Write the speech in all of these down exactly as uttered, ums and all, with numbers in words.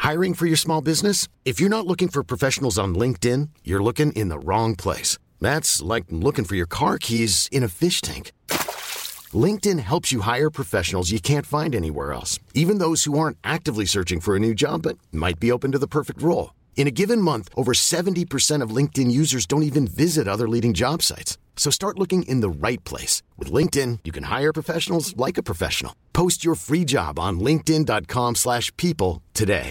Hiring for your small business? If you're not looking for professionals on LinkedIn, you're looking in the wrong place. That's like looking for your car keys in a fish tank. LinkedIn helps you hire professionals you can't find anywhere else, even those who aren't actively searching for a new job but might be open to the perfect role. In a given month, over seventy percent of LinkedIn users don't even visit other leading job sites. So start looking in the right place. With LinkedIn, you can hire professionals like a professional. Post your free job on linkedin dot com slash people today.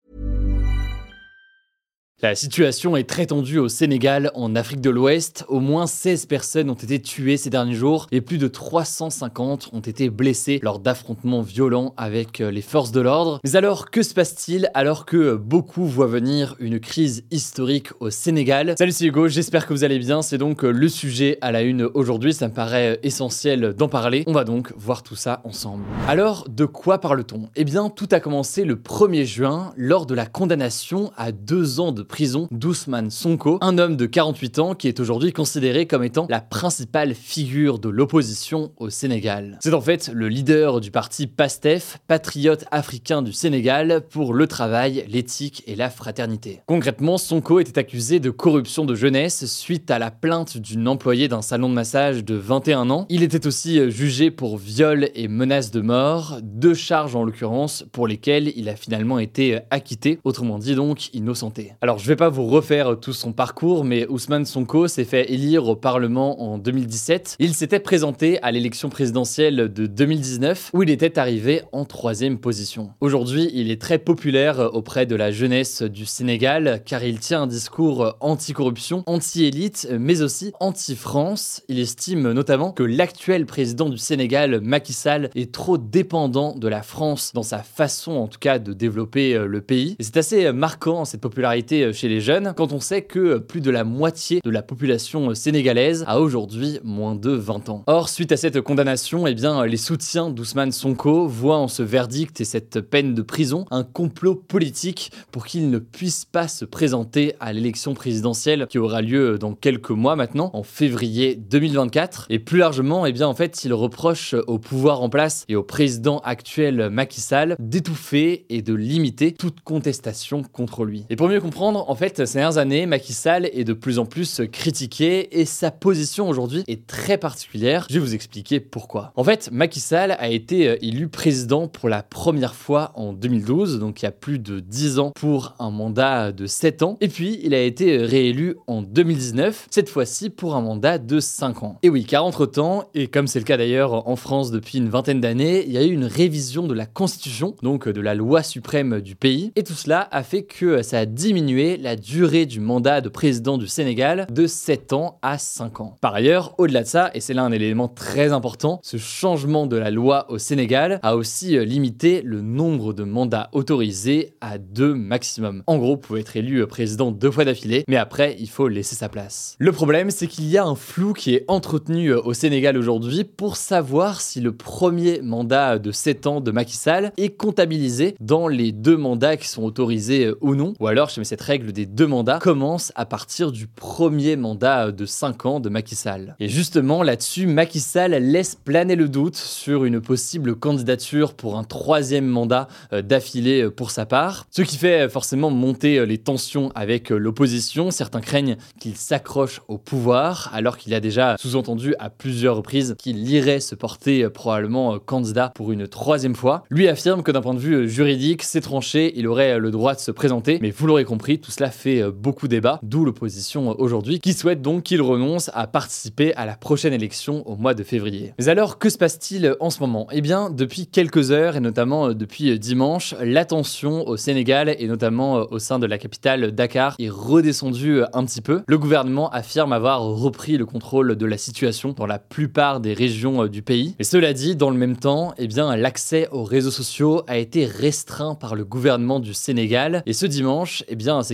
La situation est très tendue au Sénégal, en Afrique de l'Ouest. Au moins seize personnes ont été tuées ces derniers jours et plus de trois cent cinquante ont été blessées lors d'affrontements violents avec les forces de l'ordre. Mais alors, que se passe-t-il alors que beaucoup voient venir une crise historique au Sénégal? Salut, c'est Hugo, j'espère que vous allez bien. C'est donc le sujet à la une aujourd'hui. Ça me paraît essentiel d'en parler. On va donc voir tout ça ensemble. Alors, de quoi parle-t-on? Eh bien, tout a commencé le premier juin lors de la condamnation à deux ans de prison d'Ousmane Sonko, un homme de quarante-huit ans qui est aujourd'hui considéré comme étant la principale figure de l'opposition au Sénégal. C'est en fait le leader du parti PASTEF, Patriote africain du Sénégal, pour le travail, l'éthique et la fraternité. Concrètement, Sonko était accusé de corruption de jeunesse suite à la plainte d'une employée d'un salon de massage de vingt et un ans. Il était aussi jugé pour viol et menace de mort, deux charges en l'occurrence pour lesquelles il a finalement été acquitté, autrement dit donc innocenté. Alors je vais pas vous refaire tout son parcours, mais Ousmane Sonko s'est fait élire au Parlement en deux mille dix-sept. Il s'était présenté à l'élection présidentielle de deux mille dix-neuf, où il était arrivé en troisième position. Aujourd'hui, il est très populaire auprès de la jeunesse du Sénégal, car il tient un discours anti-corruption, anti-élite, mais aussi anti-France. Il estime notamment que l'actuel président du Sénégal, Macky Sall, est trop dépendant de la France dans sa façon, en tout cas, de développer le pays. Et c'est assez marquant, cette popularité chez les jeunes, quand on sait que plus de la moitié de la population sénégalaise a aujourd'hui moins de vingt ans. Or, suite à cette condamnation, eh bien, les soutiens d'Ousmane Sonko voient en ce verdict et cette peine de prison un complot politique pour qu'il ne puisse pas se présenter à l'élection présidentielle qui aura lieu dans quelques mois maintenant, en février deux mille vingt-quatre. Et plus largement, eh bien, en fait, il reproche au pouvoir en place et au président actuel Macky Sall d'étouffer et de limiter toute contestation contre lui. Et pour mieux comprendre, en fait, ces dernières années, Macky Sall est de plus en plus critiqué et sa position aujourd'hui est très particulière. Je vais vous expliquer pourquoi. En fait, Macky Sall a été élu président pour la première fois en deux mille douze, donc il y a plus de dix ans pour un mandat de sept ans. Et puis, il a été réélu en deux mille dix-neuf, cette fois-ci pour un mandat de cinq ans. Et oui, car entre-temps, et comme c'est le cas d'ailleurs en France depuis une vingtaine d'années, il y a eu une révision de la Constitution, donc de la loi suprême du pays. Et tout cela a fait que ça a diminué la durée du mandat de président du Sénégal de sept ans à cinq ans. Par ailleurs, au-delà de ça, et c'est là un élément très important, ce changement de la loi au Sénégal a aussi limité le nombre de mandats autorisés à deux maximum. En gros, vous pouvez être élu président deux fois d'affilée, mais après, il faut laisser sa place. Le problème, c'est qu'il y a un flou qui est entretenu au Sénégal aujourd'hui pour savoir si le premier mandat de sept ans de Macky Sall est comptabilisé dans les deux mandats qui sont autorisés ou non, ou alors, je mets cette règle des deux mandats commence à partir du premier mandat de cinq ans de Macky Sall. Et justement, là-dessus, Macky Sall laisse planer le doute sur une possible candidature pour un troisième mandat d'affilée pour sa part, ce qui fait forcément monter les tensions avec l'opposition. Certains craignent qu'il s'accroche au pouvoir, alors qu'il a déjà sous-entendu à plusieurs reprises qu'il irait se porter probablement candidat pour une troisième fois. Lui affirme que d'un point de vue juridique, c'est tranché, il aurait le droit de se présenter, mais vous l'aurez compris, tout cela fait beaucoup débat, d'où l'opposition aujourd'hui, qui souhaite donc qu'il renonce à participer à la prochaine élection au mois de février. Mais alors, que se passe-t-il en ce moment? Eh bien, depuis quelques heures, et notamment depuis dimanche, la tension au Sénégal, et notamment au sein de la capitale Dakar, est redescendue un petit peu. Le gouvernement affirme avoir repris le contrôle de la situation dans la plupart des régions du pays. Et cela dit, dans le même temps, eh bien, l'accès aux réseaux sociaux a été restreint par le gouvernement du Sénégal. Et ce dimanche, eh bien, c'est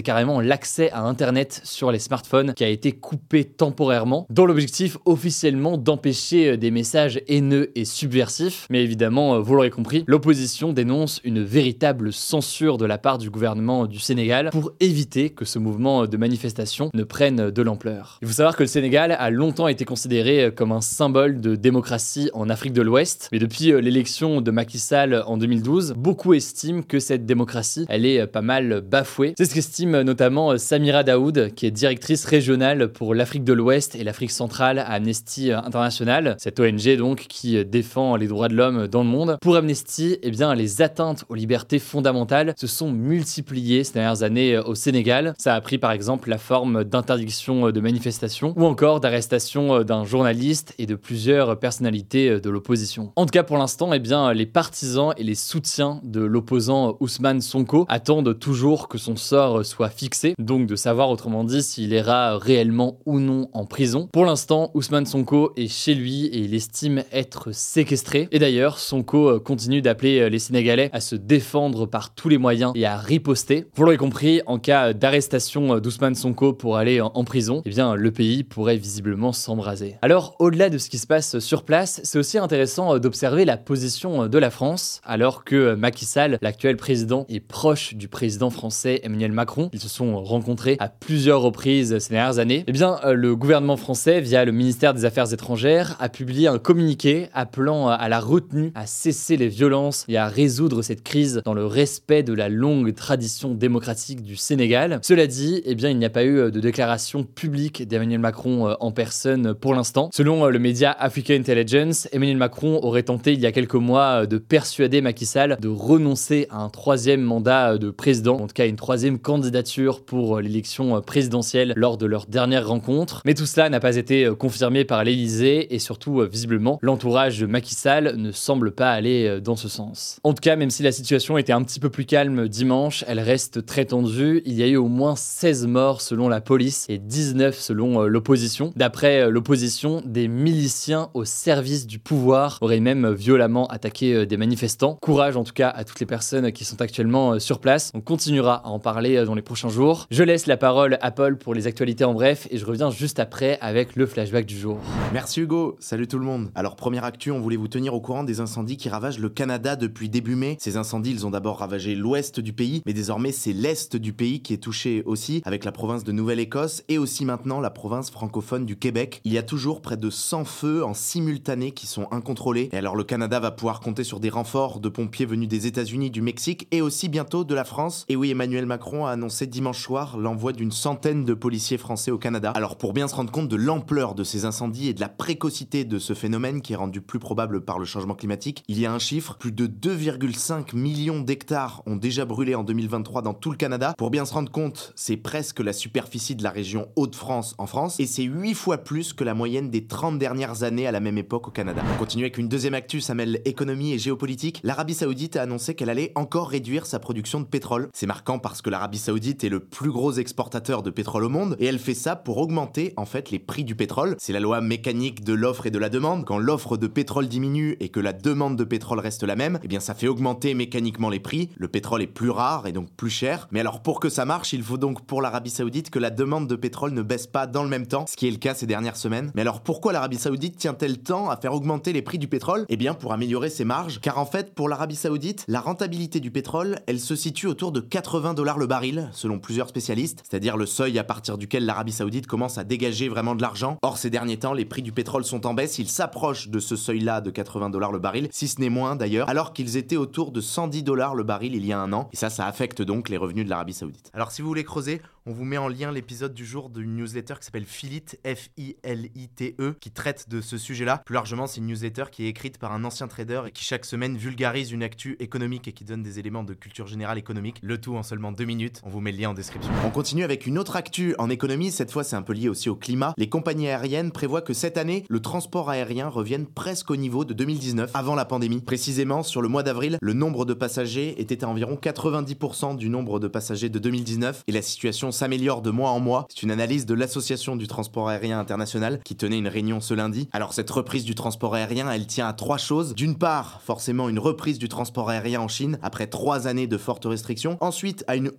c'est carrément l'accès à Internet sur les smartphones qui a été coupé temporairement, dans l'objectif officiellement d'empêcher des messages haineux et subversifs. Mais évidemment, vous l'aurez compris, l'opposition dénonce une véritable censure de la part du gouvernement du Sénégal pour éviter que ce mouvement de manifestation ne prenne de l'ampleur. Il faut savoir que le Sénégal a longtemps été considéré comme un symbole de démocratie en Afrique de l'Ouest, mais depuis l'élection de Macky Sall en deux mille douze, beaucoup estiment que cette démocratie, elle est pas mal bafouée. C'est ce qu'estime notamment Samira Daoud, qui est directrice régionale pour l'Afrique de l'Ouest et l'Afrique centrale à Amnesty International, cette O N G donc qui défend les droits de l'homme dans le monde. Pour Amnesty, eh bien, les atteintes aux libertés fondamentales se sont multipliées ces dernières années au Sénégal. Ça a pris par exemple la forme d'interdiction de manifestation ou encore d'arrestation d'un journaliste et de plusieurs personnalités de l'opposition. En tout cas, pour l'instant, eh bien, les partisans et les soutiens de l'opposant Ousmane Sonko attendent toujours que son sort soit fixé, donc de savoir autrement dit s'il ira réellement ou non en prison. Pour l'instant, Ousmane Sonko est chez lui et il estime être séquestré. Et d'ailleurs, Sonko continue d'appeler les Sénégalais à se défendre par tous les moyens et à riposter. Vous l'aurez compris, en cas d'arrestation d'Ousmane Sonko pour aller en prison, eh bien, le pays pourrait visiblement s'embraser. Alors, au-delà de ce qui se passe sur place, c'est aussi intéressant d'observer la position de la France, alors que Macky Sall, l'actuel président, est proche du président français Emmanuel Macron. Ils se sont rencontrés à plusieurs reprises ces dernières années. Eh bien, le gouvernement français, via le ministère des Affaires étrangères, a publié un communiqué appelant à la retenue, à cesser les violences et à résoudre cette crise dans le respect de la longue tradition démocratique du Sénégal. Cela dit, eh bien, il n'y a pas eu de déclaration publique d'Emmanuel Macron en personne pour l'instant. Selon le média Africa Intelligence, Emmanuel Macron aurait tenté il y a quelques mois de persuader Macky Sall de renoncer à un troisième mandat de président, en tout cas une troisième candidature pour l'élection présidentielle lors de leur dernière rencontre. Mais tout cela n'a pas été confirmé par l'Élysée et surtout, visiblement, l'entourage de Macky Sall ne semble pas aller dans ce sens. En tout cas, même si la situation était un petit peu plus calme dimanche, elle reste très tendue. Il y a eu au moins seize morts selon la police et dix-neuf selon l'opposition. D'après l'opposition, des miliciens au service du pouvoir auraient même violemment attaqué des manifestants. Courage en tout cas à toutes les personnes qui sont actuellement sur place. On continuera à en parler dans les prochains jours. Je laisse la parole à Paul pour les actualités en bref et je reviens juste après avec le flashback du jour. Merci Hugo, salut tout le monde. Alors première actu, on voulait vous tenir au courant des incendies qui ravagent le Canada depuis début mai. Ces incendies, ils ont d'abord ravagé l'ouest du pays, mais désormais c'est l'est du pays qui est touché aussi, avec la province de Nouvelle-Écosse et aussi maintenant la province francophone du Québec. Il y a toujours près de cent feux en simultané qui sont incontrôlés. Et alors le Canada va pouvoir compter sur des renforts de pompiers venus des États-Unis, du Mexique et aussi bientôt de la France. Et oui, Emmanuel Macron a annoncé dimanche soir l'envoi d'une centaine de policiers français au Canada. Alors pour bien se rendre compte de l'ampleur de ces incendies et de la précocité de ce phénomène qui est rendu plus probable par le changement climatique, il y a un chiffre, plus de deux virgule cinq millions d'hectares ont déjà brûlé en deux mille vingt-trois dans tout le Canada. Pour bien se rendre compte, c'est presque la superficie de la région Hauts-de-France en France et c'est huit fois plus que la moyenne des trente dernières années à la même époque au Canada. On continue avec une deuxième actu, ça mêle économie et géopolitique. L'Arabie Saoudite a annoncé qu'elle allait encore réduire sa production de pétrole. C'est marquant parce que l'Arabie Saoudite est le plus gros exportateur de pétrole au monde et elle fait ça pour augmenter en fait les prix du pétrole. C'est la loi mécanique de l'offre et de la demande. Quand l'offre de pétrole diminue et que la demande de pétrole reste la même, eh bien ça fait augmenter mécaniquement les prix. Le pétrole est plus rare et donc plus cher. Mais alors pour que ça marche, il faut donc pour l'Arabie Saoudite que la demande de pétrole ne baisse pas dans le même temps, ce qui est le cas ces dernières semaines. Mais alors pourquoi l'Arabie Saoudite tient-elle tant à faire augmenter les prix du pétrole ? Eh bien pour améliorer ses marges, car en fait pour l'Arabie Saoudite, la rentabilité du pétrole, elle se situe autour de quatre-vingts dollars le baril, selon plusieurs spécialistes, c'est-à-dire le seuil à partir duquel l'Arabie Saoudite commence à dégager vraiment de l'argent. Or ces derniers temps, les prix du pétrole sont en baisse, ils s'approchent de ce seuil-là de quatre-vingts dollars le baril, si ce n'est moins d'ailleurs, alors qu'ils étaient autour de cent dix dollars le baril il y a un an, et ça, ça affecte donc les revenus de l'Arabie Saoudite. Alors si vous voulez creuser, on vous met en lien l'épisode du jour d'une newsletter qui s'appelle Filit, F I L I T E, qui traite de ce sujet-là. Plus largement, c'est une newsletter qui est écrite par un ancien trader et qui chaque semaine vulgarise une actu économique et qui donne des éléments de culture générale économique. Le tout en seulement deux minutes. On vous met le lien en description. On continue avec une autre actu en économie. Cette fois, c'est un peu lié aussi au climat. Les compagnies aériennes prévoient que cette année, le transport aérien revienne presque au niveau de deux mille dix-neuf, avant la pandémie. Précisément, sur le mois d'avril, le nombre de passagers était à environ quatre-vingt-dix pour cent du nombre de passagers de deux mille dix-neuf et la situation s'améliore de mois en mois. C'est une analyse de l'Association du transport aérien international qui tenait une réunion ce lundi. Alors cette reprise du transport aérien, elle tient à trois choses. D'une part, forcément une reprise du transport aérien en Chine après trois années de fortes restrictions. Ensuite, à une hausse du nombre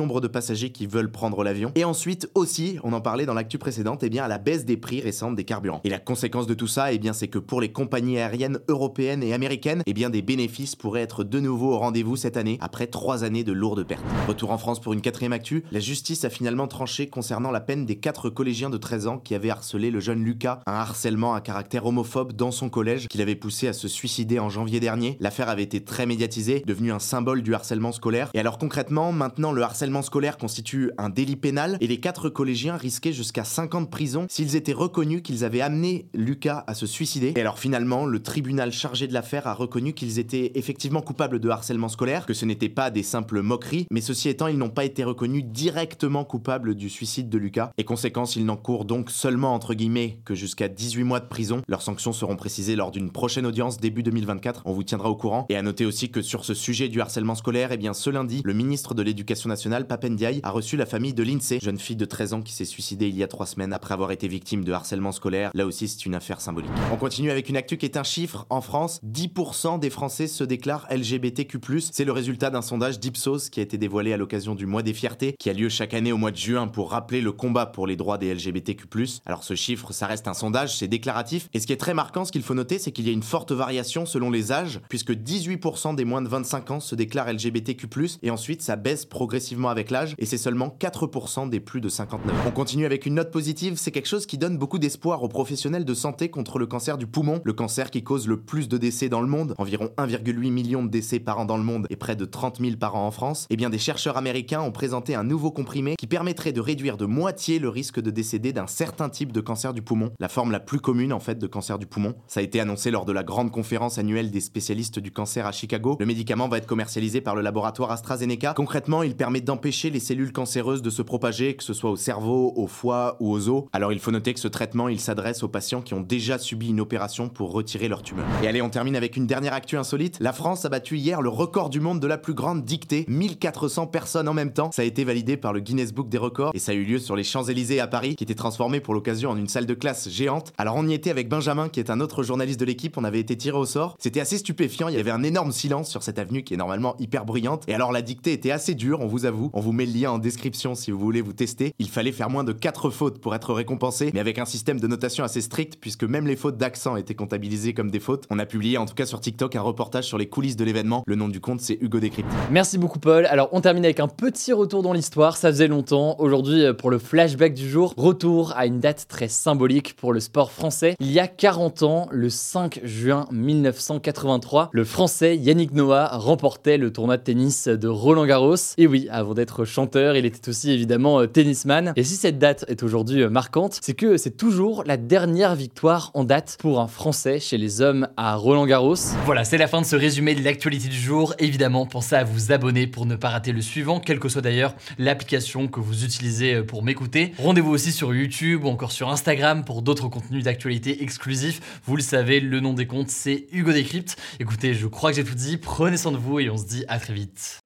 nombre de passagers qui veulent prendre l'avion. Et ensuite aussi, on en parlait dans l'actu précédente, eh bien à la baisse des prix récentes des carburants. Et la conséquence de tout ça, eh bien c'est que pour les compagnies aériennes européennes et américaines, eh bien des bénéfices pourraient être de nouveau au rendez-vous cette année, après trois années de lourdes pertes. Retour en France pour une quatrième actu, la justice a finalement tranché concernant la peine des quatre collégiens de treize ans qui avaient harcelé le jeune Lucas, un harcèlement à caractère homophobe dans son collège qui l'avait poussé à se suicider en janvier dernier. L'affaire avait été très médiatisée, devenue un symbole du harcèlement scolaire. Et alors concrètement, maintenant le harcèlement scolaire constitue un délit pénal et les quatre collégiens risquaient jusqu'à cinq ans de prison s'ils étaient reconnus qu'ils avaient amené Lucas à se suicider. Et alors finalement, le tribunal chargé de l'affaire a reconnu qu'ils étaient effectivement coupables de harcèlement scolaire, que ce n'était pas des simples moqueries, mais ceci étant, ils n'ont pas été reconnus directement coupables du suicide de Lucas. Et conséquence, ils n'encourent donc seulement entre guillemets que jusqu'à dix-huit mois de prison. Leurs sanctions seront précisées lors d'une prochaine audience début deux mille vingt-quatre. On vous tiendra au courant. Et à noter aussi que sur ce sujet du harcèlement scolaire, eh bien ce lundi, le ministre de l'Éducation nationale, Pape Ndiaye, a reçu la famille de Lindsay, jeune fille de treize ans qui s'est suicidée il y a trois semaines après avoir été victime de harcèlement scolaire. Là aussi, c'est une affaire symbolique. On continue avec une actu qui est un chiffre. En France, dix pour cent des Français se déclarent L G B T Q plus. C'est le résultat d'un sondage d'Ipsos qui a été dévoilé à l'occasion du mois des fiertés, qui a lieu chaque année au mois de juin pour rappeler le combat pour les droits des L G B T Q plus. Alors ce chiffre, ça reste un sondage, c'est déclaratif. Et ce qui est très marquant, ce qu'il faut noter, c'est qu'il y a une forte variation selon les âges, puisque dix-huit pour cent des moins de vingt-cinq ans se déclarent L G B T Q plus, et ensuite ça baisse progressivement avec l'âge, et c'est seulement quatre pour cent des plus de cinquante-neuf ans. On continue avec une note positive, c'est quelque chose qui donne beaucoup d'espoir aux professionnels de santé contre le cancer du poumon, le cancer qui cause le plus de décès dans le monde, environ un virgule huit million de décès par an dans le monde et près de trente mille par an en France. Et bien des chercheurs américains ont présenté un nouveau comprimé qui permettrait de réduire de moitié le risque de décéder d'un certain type de cancer du poumon, la forme la plus commune en fait de cancer du poumon. Ça a été annoncé lors de la grande conférence annuelle des spécialistes du cancer à Chicago. Le médicament va être commercialisé par le laboratoire AstraZeneca. Concrètement, il permet d'empêcher les cellules cancéreuses de se propager, que ce soit au cerveau, au foie ou aux os. Alors il faut noter que ce traitement, il s'adresse aux patients qui ont déjà subi une opération pour retirer leur tumeur. Et allez, on termine avec une dernière actu insolite. La France a battu hier le record du monde de la plus grande dictée, mille quatre cents personnes en même temps. Ça a été validé par le Guinness Book des records et ça a eu lieu sur les Champs-Élysées à Paris, qui était transformé pour l'occasion en une salle de classe géante. Alors on y était avec Benjamin, qui est un autre journaliste de l'équipe, on avait été tiré au sort. C'était assez stupéfiant, il y avait un énorme silence sur cette avenue qui est normalement hyper bruyante. Et alors la dictée était assez dure, on vous avoue. On vous met le lien en description si vous voulez vous tester. Il fallait faire moins de quatre fautes pour être récompensé, mais avec un système de notation assez strict, puisque même les fautes d'accent étaient comptabilisées comme des fautes. On a publié en tout cas sur TikTok un reportage sur les coulisses de l'événement. Le nom du compte, c'est Hugo Décrypte. Merci beaucoup Paul. Alors on termine avec un petit retour dans l'histoire, ça faisait longtemps. Aujourd'hui pour le flashback du jour, retour à une date très symbolique pour le sport français. Il y a quarante ans, le cinq juin mille neuf cent quatre-vingt-trois, le français Yannick Noah remportait le tournoi de tennis de Roland-Garros. Et oui, avant d'être chanteur, il était aussi évidemment tennisman. Et si cette date est aujourd'hui marquante, c'est que c'est toujours la dernière victoire en date pour un Français chez les hommes à Roland-Garros. Voilà, c'est la fin de ce résumé de l'actualité du jour. Évidemment, pensez à vous abonner pour ne pas rater le suivant, quelle que soit d'ailleurs l'application que vous utilisez pour m'écouter. Rendez-vous aussi sur YouTube ou encore sur Instagram pour d'autres contenus d'actualité exclusifs. Vous le savez, le nom des comptes, c'est Hugo Décrypte. Écoutez, je crois que j'ai tout dit. Prenez soin de vous et on se dit à très vite.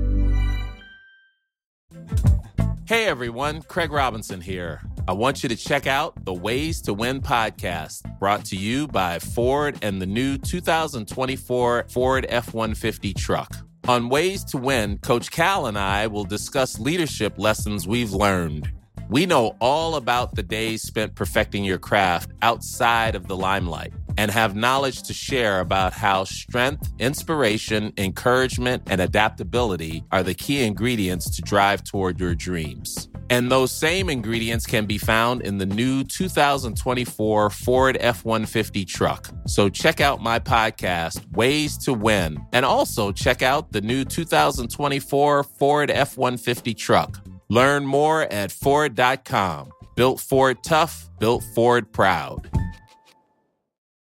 Hey everyone, Craig Robinson here. I want you to check out the Ways to Win podcast, brought to you by Ford and the new two thousand twenty-four Ford F one fifty truck. On Ways to Win, Coach Cal and I will discuss leadership lessons we've learned. We know all about the days spent perfecting your craft outside of the limelight and have knowledge to share about how strength, inspiration, encouragement, and adaptability are the key ingredients to drive toward your dreams. And those same ingredients can be found in the new two thousand twenty-four Ford F one fifty truck. So check out my podcast, Ways to Win, and also check out the new two thousand twenty-four Ford F one fifty truck. Learn more at Ford dot com. Built Ford tough, built Ford proud.